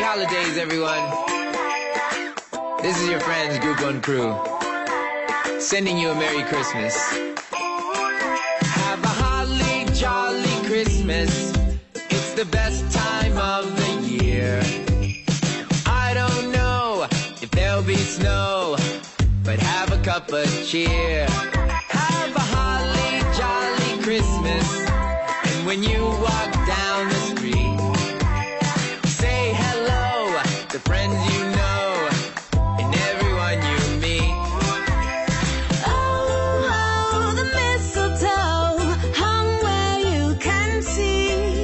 holidays, everyone. This is your friends, Group One Crew, sending you a Merry Christmas. Have a holly jolly Christmas. It's the best time of the year. I don't know if there'll be snow, but have a cup of cheer. Have a holly jolly Christmas. And when you walk down the street, say hello to friends you know and everyone you meet. Oh, oh, the mistletoe hung where you can see.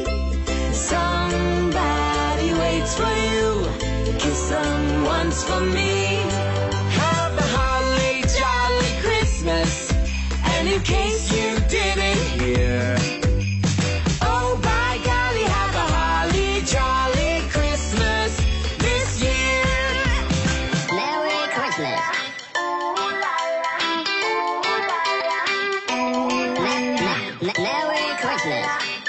Somebody waits for you. Kiss someone's for me. Have a holly jolly Christmas. And in case you didn't Here. Oh, by golly, have a holly jolly Christmas this year. Merry Christmas. Merry Christmas.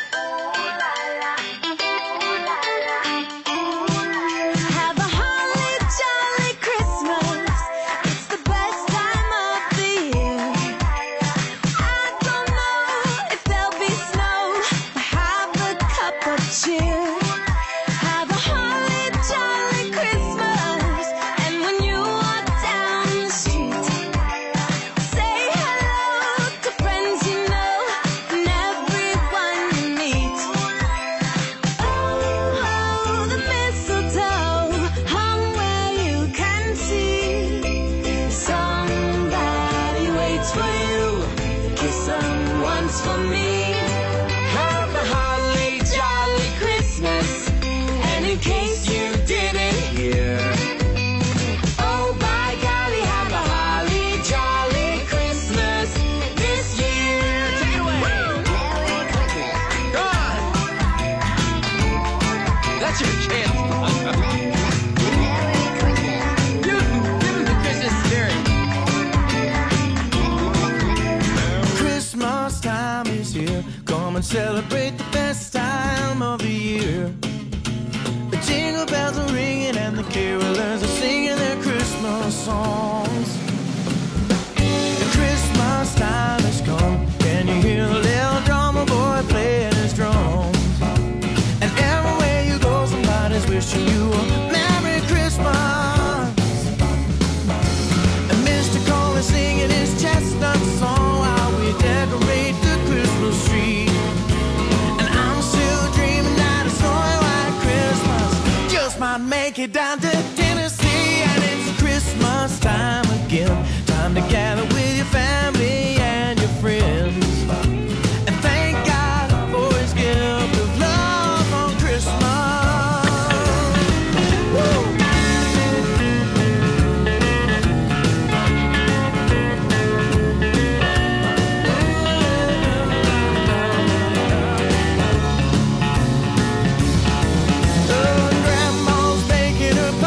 Have a holly jolly Christmas. It's the best time of the year. I don't know if there'll be snow, but have a cup of cheer. Have a holly jolly Christmas. And when you walk down the street, say hello to friends you know and everyone you meet. Oh, oh, the mistletoe hung where you can see. Somebody waits for you. Kiss someone's for me. Have a holly jolly Christmas. And in case you didn't Here. oh, by golly, have a holly jolly Christmas this year. Take it away. Merry Christmas. Go on. That's your chance. Merry Christmas. Give him the Christmas spirit. Christmas time is here. Come and celebrate the best time of the year. The jingle bells are ringing and the carolers are singing their Christmas songs. The Christmas time has come. Can you hear the little drummer boy playing his drums? And everywhere you go, somebody's wishing you a Merry Christmas. And Mr. Cole is singing his chestnut song while we decorate the Christmas tree. And I'm still dreaming that a snowy white Christmas just might make it down to Tennessee. And it's Christmas time again. Time to gather with your family and your friends. And thank God for his gift of love on Christmas. Woo! Grandma's baking her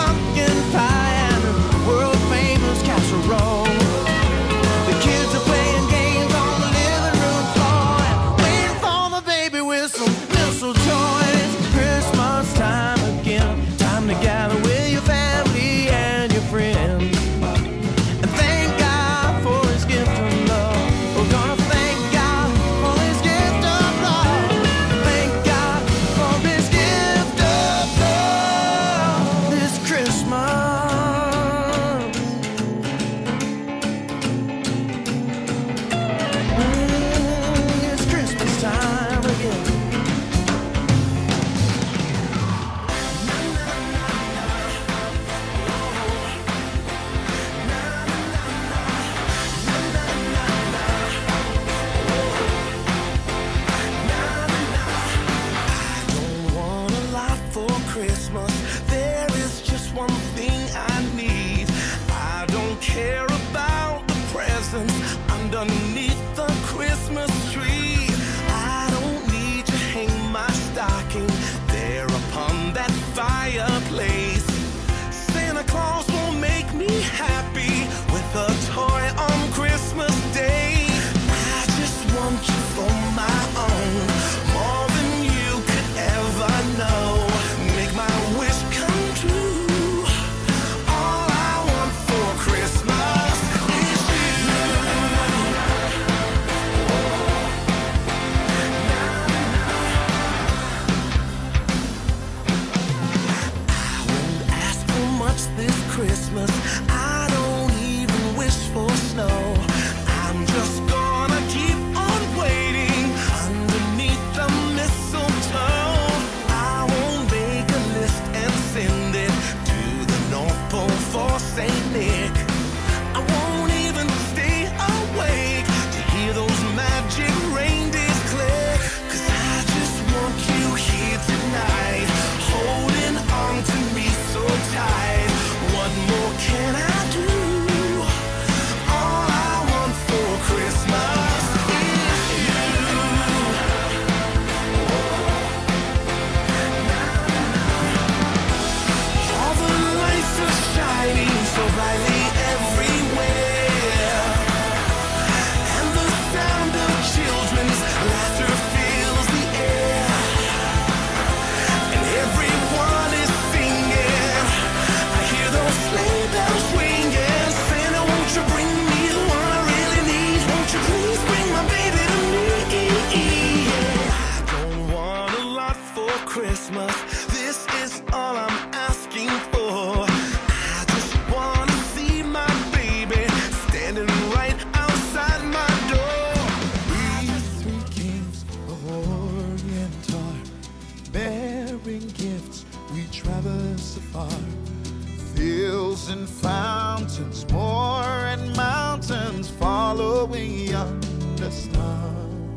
Christmas. This is all I'm asking for. I just wanna see my baby standing right outside my door. We three kings of Orient are bearing gifts. We traverse afar, fields and fountains, moor and mountains, following yonder star.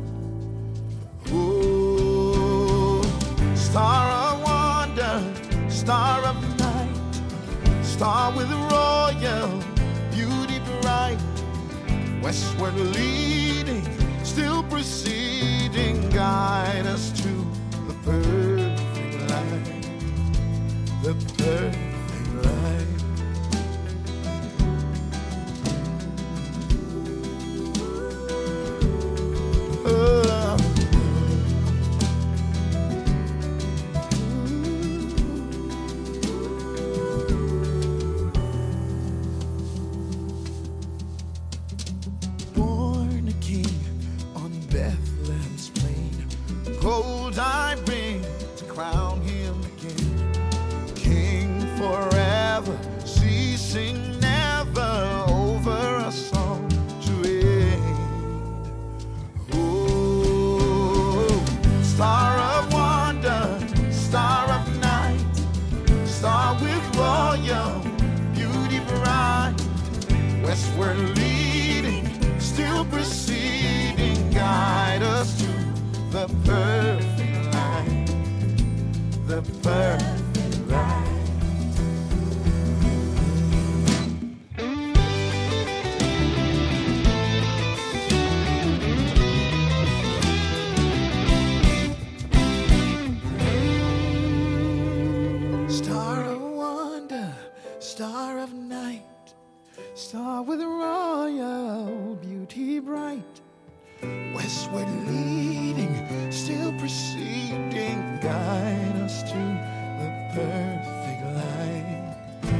Oh, star of wonder, star of night, star with royal beauty bright, westward leading, still proceeding, guide us to the perfect light, the perfect light. Born a king on Bethlehem's plain, gold I bring to crown him again. King forever, ceasing never, over us all to reign. Oh, star of wonder, star of night, star with royal beauty bright, westward leading, still proceeding, guide us to the perfect light, the perfect light. Star of wonder, star of night, star with royal beauty bright, westward leading, still proceeding, guide us to the perfect light.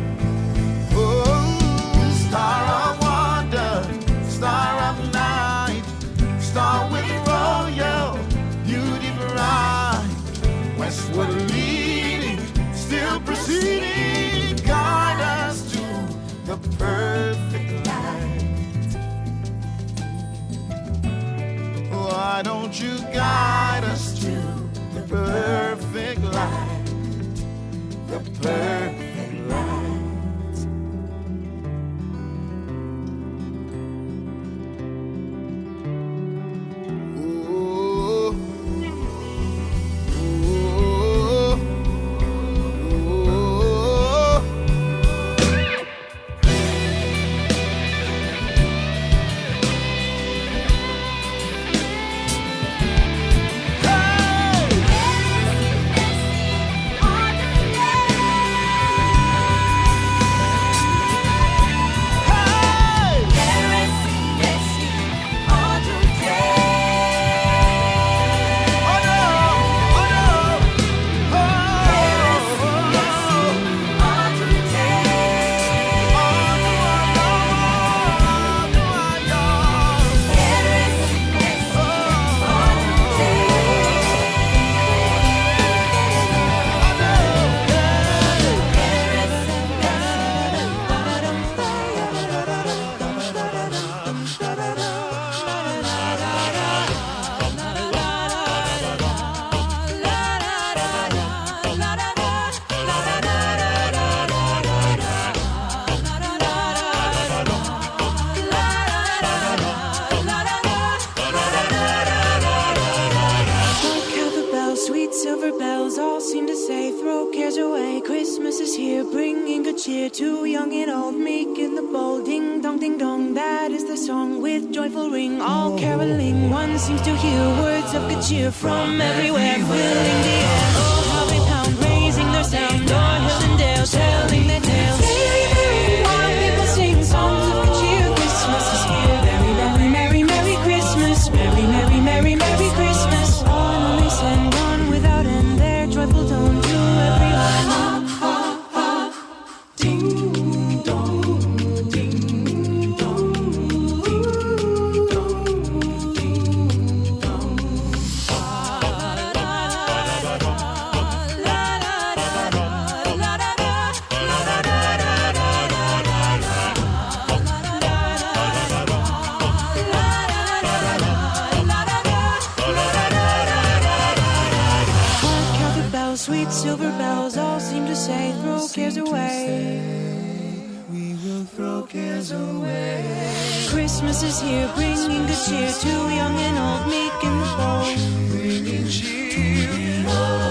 Oh, star of wonder, star of night, star with royal beauty bright, westward leading, still proceeding, guide us to the perfect light. Why don't you guide us to the perfect light, the perfect light. Oh, oh, oh. cheer to young and old, meek and the bold. Ding dong, ding dong, that is the song with joyful ring. All caroling, one seems to hear words of good cheer from everywhere, filling the air. Oh, how they pound, raising their sound, o'er hill and dale, telling their tales. While people sing songs of good cheer, Christmas is here. Merry, merry, merry, merry Christmas. Merry, merry, merry, merry Christmas. On they send on without end their joyful tone to everyone. sweet silver bells all seem to say, throw cares away. We will throw cares away. Christmas is here, bringing good cheer to young and old, meek and bold. Bringing cheer.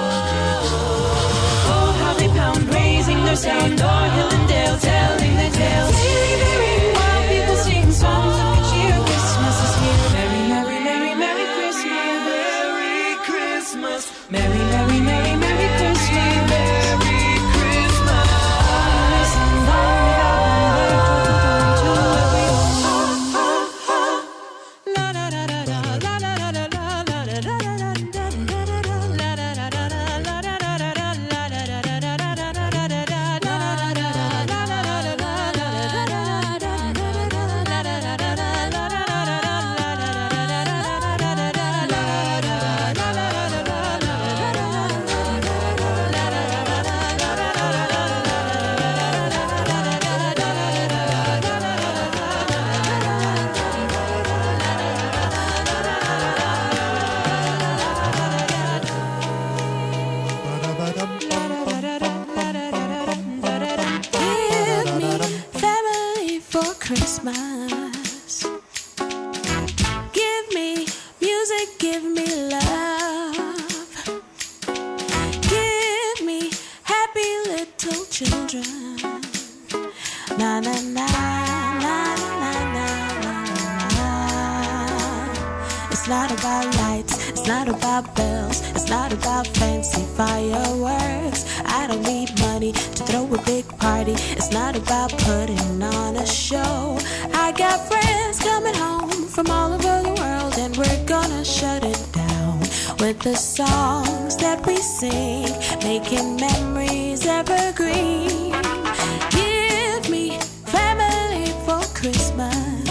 Oh, how they pound, raising their sound, o'er hill and dale, telling their tales. Merry, merry, while people sing songs of good cheer. Christmas is here. Merry, merry, merry, merry Christmas. Merry Christmas. Merry, merry, merry, merry Christmas. Merry Christmas. Listen, all without one word to everyone. La da da da da, la da da da da, la da da da da, la da da da da, la da da da da, la da da da da, la da da da da, la da da Give me family for Christmas. Give me music, give me love. Give me happy little children. Na na na na na na na na. It's not about lights, it's not about bells, it's not about fancy fireworks. I don't need money to throw a big party. It's not about putting on a show. I got friends coming home from all over the world, and we're gonna shut it down with the songs that we sing, making memories evergreen. Give me family for Christmas.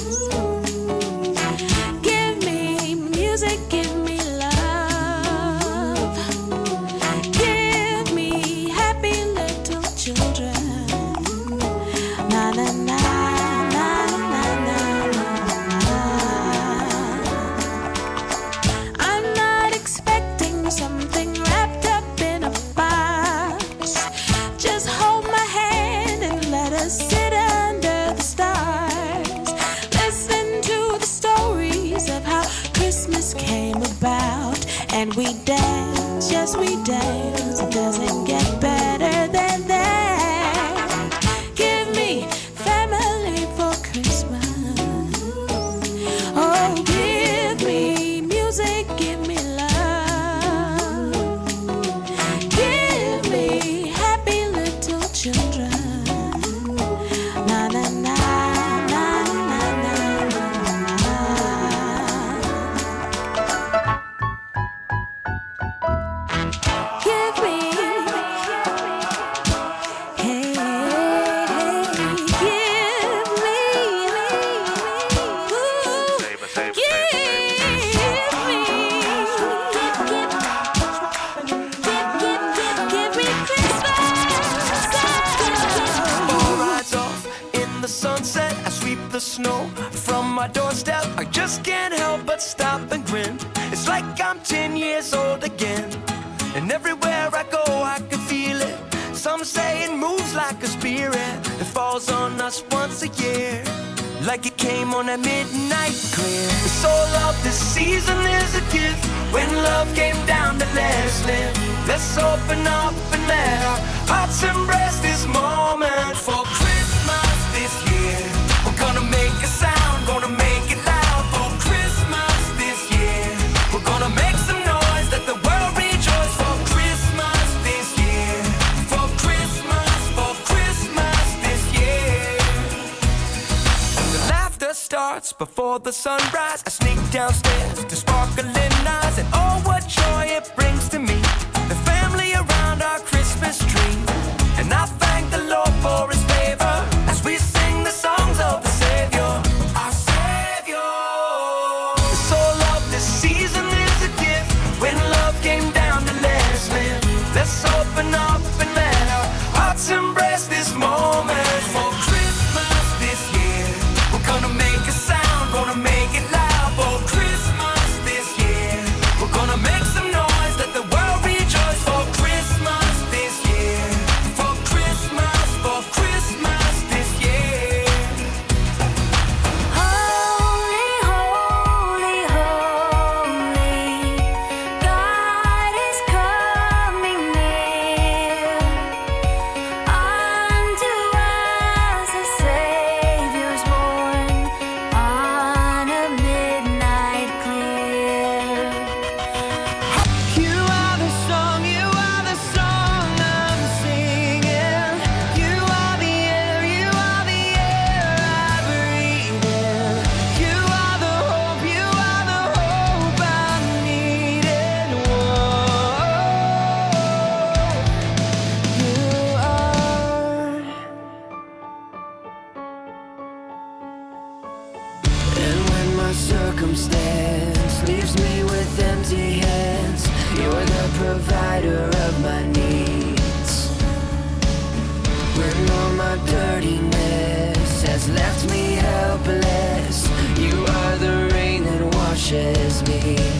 Give me music, give me love. Give me happy little children. Na na na na na na na. I'm not expecting something wrapped up in a box. Just hold my hand and let us sit under the stars. Listen to the stories of how Christmas came about, and we dance, yes we dance. It doesn't get better than that. Give me family for Christmas. Oh, give me music, give me love. Give me happy little children. Na na na na na na na. Give me, hey, hey, give me, ooh, give me Christmas. Ball rides off in the sunset. I sweep the snow from my doorstep. I just can't help but stop and grin. It's like I'm 10 years old again. And everywhere I go, I can feel it. Some say it moves like a spirit that falls on us once a year, like it came on a midnight clear. The soul of this season is a gift. When love came down to let us live, let's open up and let our hearts embrace this moment. For Christmas this year, we're gonna make a sound, gonna make it loud. For Christmas this year, we're gonna make some noise, let the world rejoice. For Christmas this year, for Christmas this year. The laughter starts before the sunrise. I sneak downstairs to sparkling eyes, and oh, what joy it brings to me. The family around our Christmas tree, and I thank the Lord for His favor as we sing the songs of the Savior, our Savior. The soul of this season is a gift. When love came down to let us live, let's open up and let our hearts embrace this moment. For Christmas this year, we're gonna make a sound, gonna make it loud. For Christmas this year, we're gonna make some noise. provider of my needs. When all my dirtiness has left me helpless, you are the rain that washes me.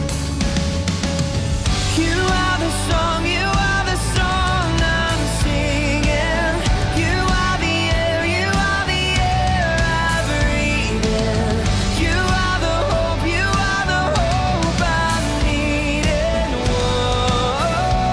You are the song, you are the song I'm singing. You are the air, you are the air I breathe in. You are the hope, you are the hope I'm needing. Whoa.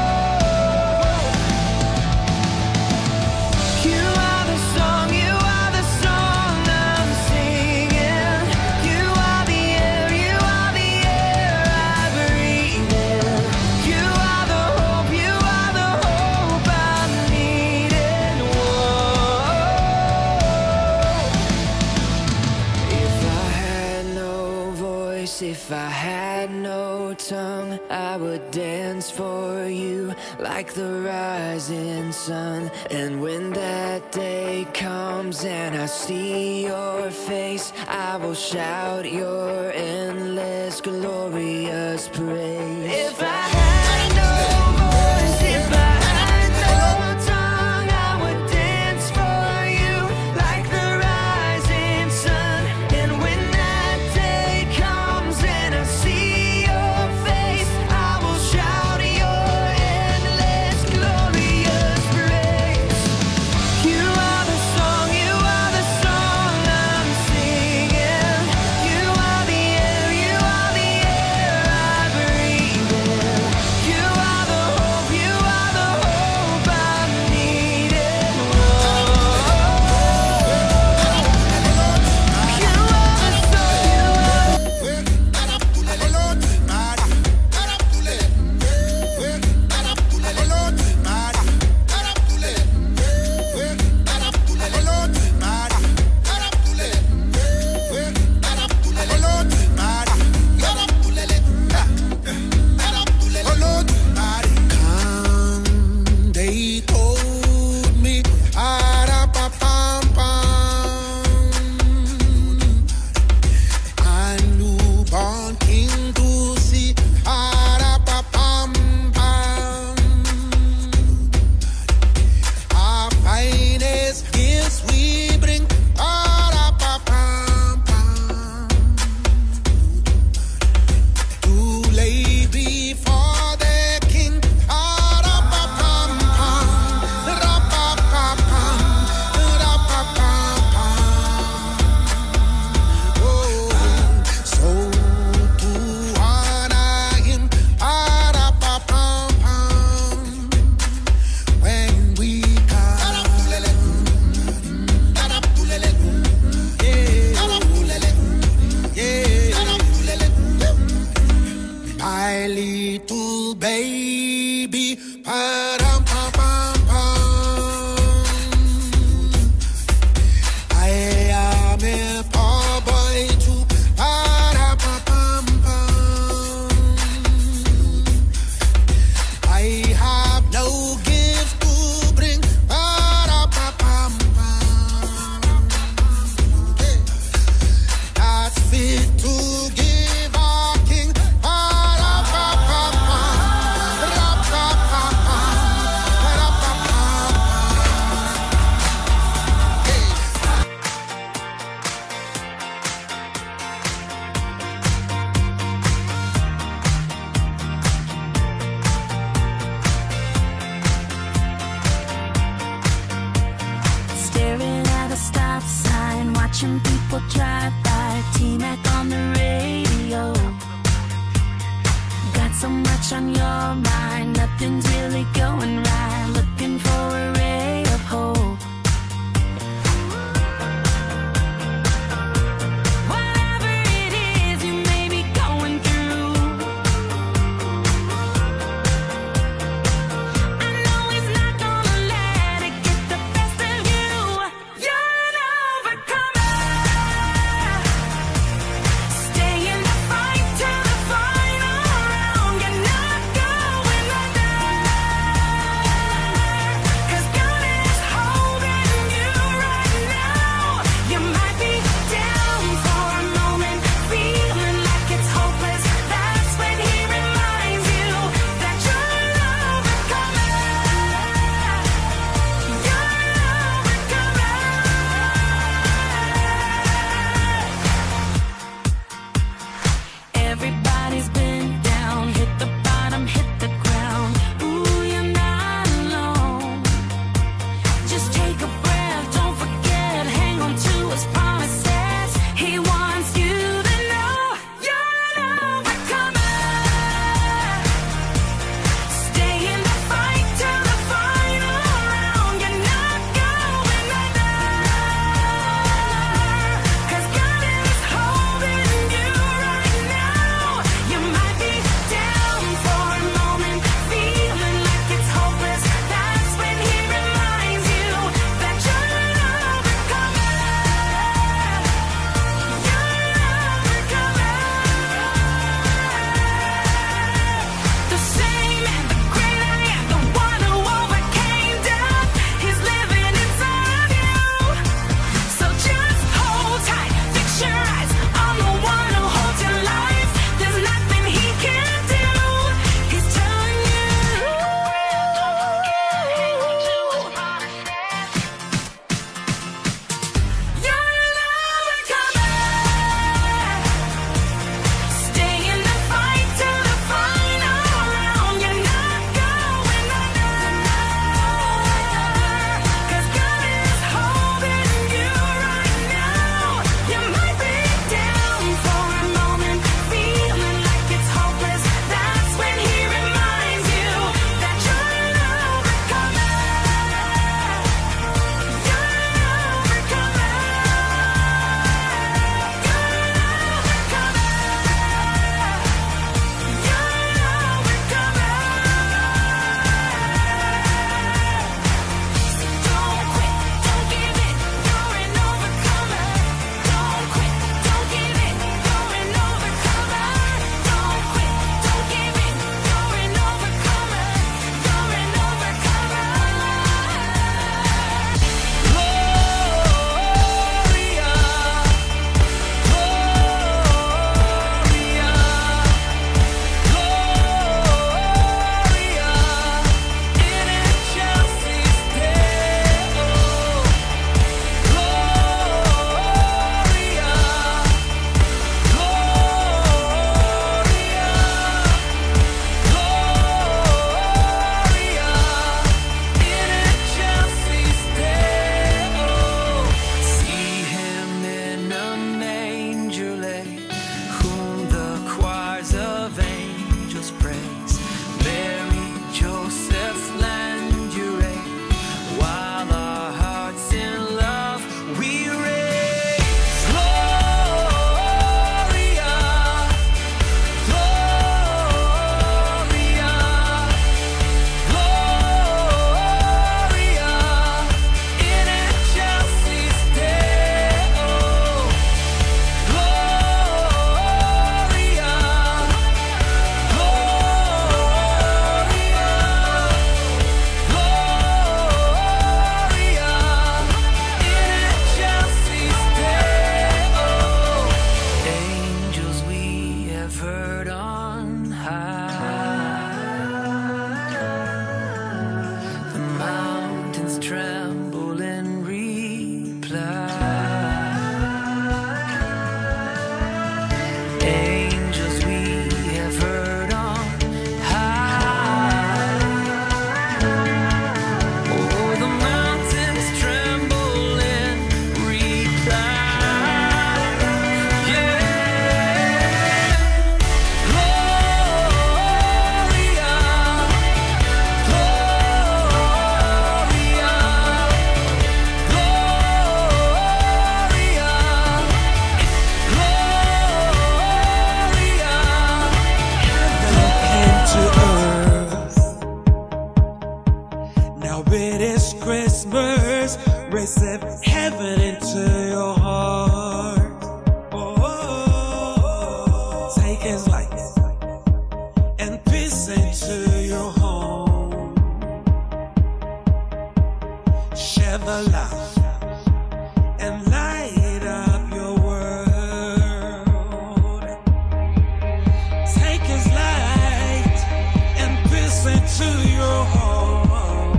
You are the song, you are the song I'm singing. You are the air, you are the air I breathe in. You are the hope, you are the hope I'm needing. Whoa. If I had no voice, if I had no tongue, I would dance for you like the rising sun. And when that day comes and I see your face, I will shout your endless glorious praise. If I had no voice, if I had no tongue, I would dance for you like the rising sun. And when that day comes and I see your face, I will shout your endless glorious praise. You are the song, you are the song I'm singing. You are the air, you are the air I breathe in. Receive heaven into your heart. Oh, take His light and peace into your home. Share the love and light up your world. Take His light and peace into your home.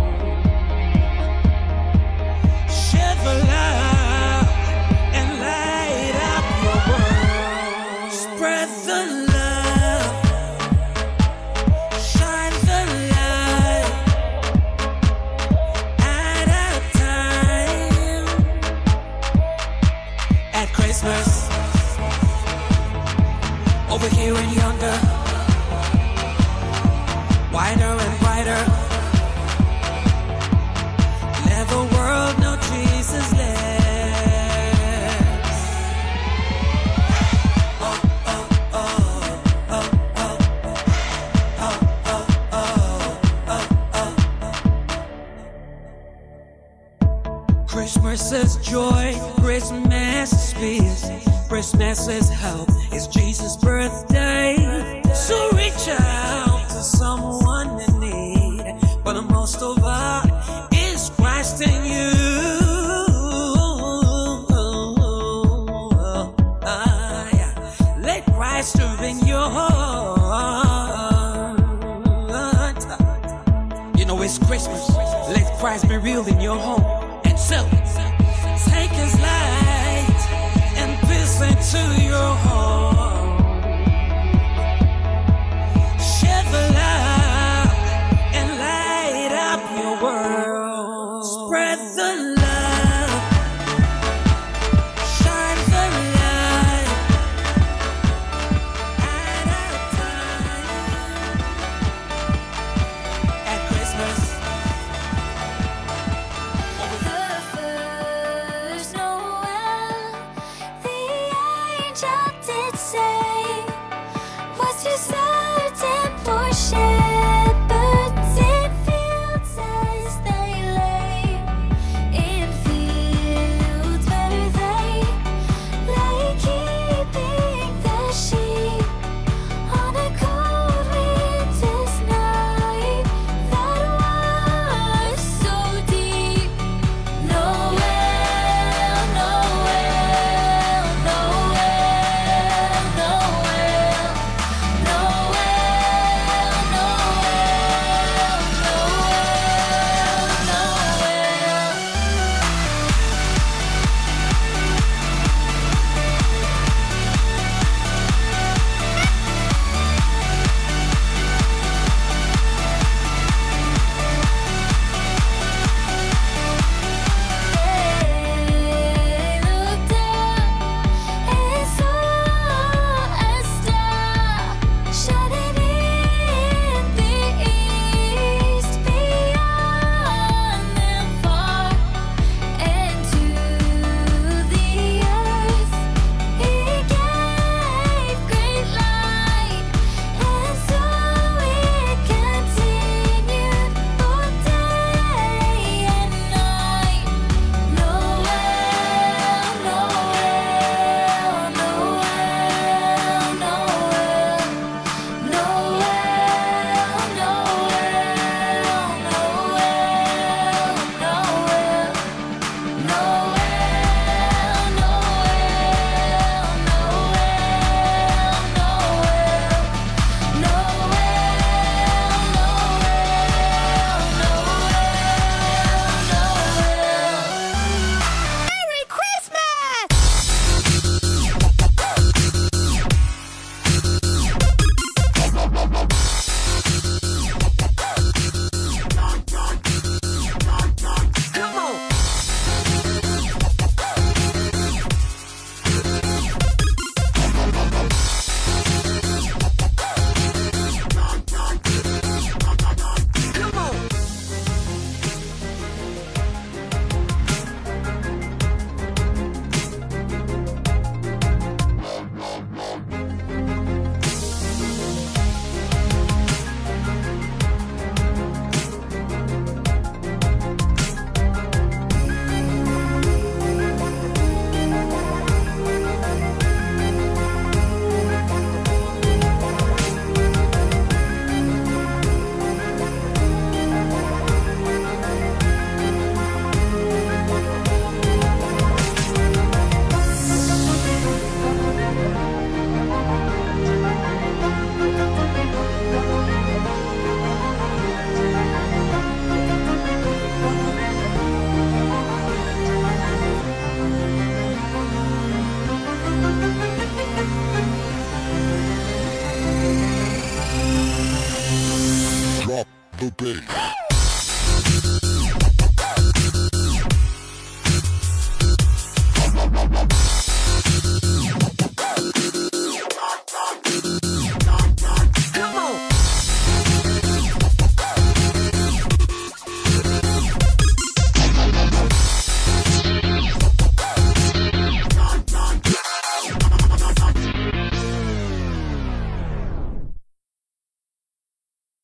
Share the love and light up your world. Spread the love, shine the light at a time. At Christmas, over here and yonder, wider and brighter. Let the world know Jesus lives. Oh, oh, oh, oh, oh, oh, oh, oh, oh, oh. Christmas is joy, Christmas is peace, Christmas is hope, it's Jesus' birthday. So reach out to someone in need, but most of all, is Christ in you. Yeah. Let Christ live in your heart. You know it's Christmas. Let Christ be real in your home. And so, take His light and peace into your home. Share the love and light up your world. Spread the love, shine the light at a time. At Christmas, The first Noel, the angel did say.